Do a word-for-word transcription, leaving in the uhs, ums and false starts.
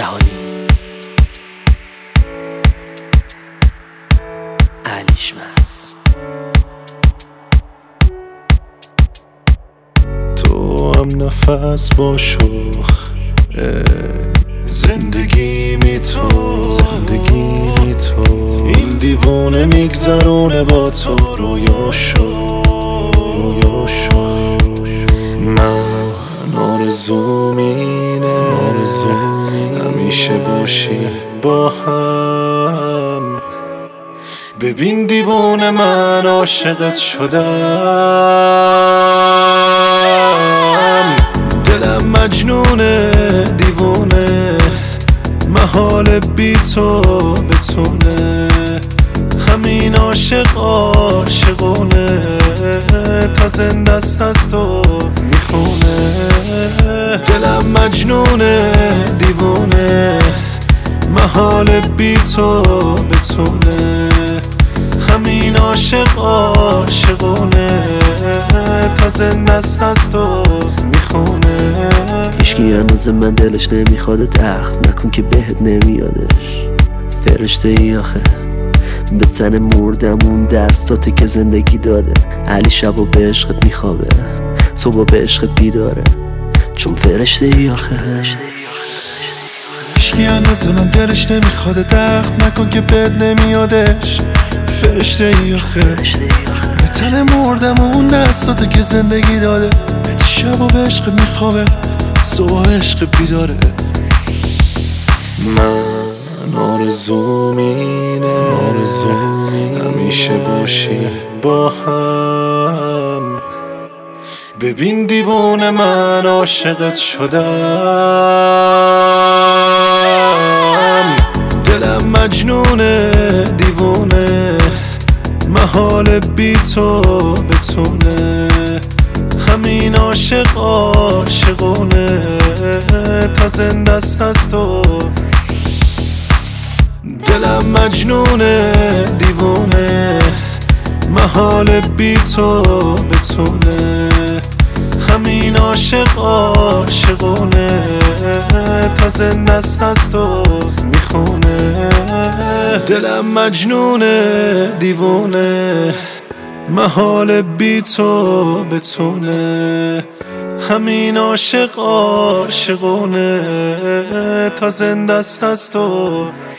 جهانی علیشمس. تو هم نفس با شوخ زندگی می تو زندگی می تو این دیوانه میگذرونه با تو رویاشو رویاشو. من آرزوم اینه همیشه باشی با هم. ببین دیوانه من عاشقت شدم، دلم مجنونه دیوانه محال بی تو بتونه. همین عاشق عاشقونه تا زنده است از تو میخونه. دلم مجنونه دیوانه محال بی تو بتونه. همین عاشق عاشقونه تا زنده است از تو میخونه. هیچکی هنوز من دلش نمیخواد دخل نکن که بهت نمیادش. فرشته ای آخه به تن مردمون دستاته که زندگی داده. علی شبا به عشقت میخوابه صبح به عشقت بیداره چون فرشته ای آخه. هیچکی هنوز من دلش نمیخواد دخل نکن که بهت نمیادش. فرشته ای آخه به تن مردمون دستاته که زندگی داده. بهت شبا به عشقت میخوابه صبح عشق بیداره. من آرزوم اینه همیشه باشی با هم. ببین دیوانه من عاشقت شدم، دلم مجنونه دیوانه محال بی تو بتونه. همین عاشق عاشقونه تا زنده است از تو. دلم مجنونه دیوانه محال بی تو بتونه. همین عاشق عاشقونه تا زنده است از تو میخونه. دلم مجنونه دیوانه محال بی تو بتونه. همین عاشق عاشقونه تا زنده است از تو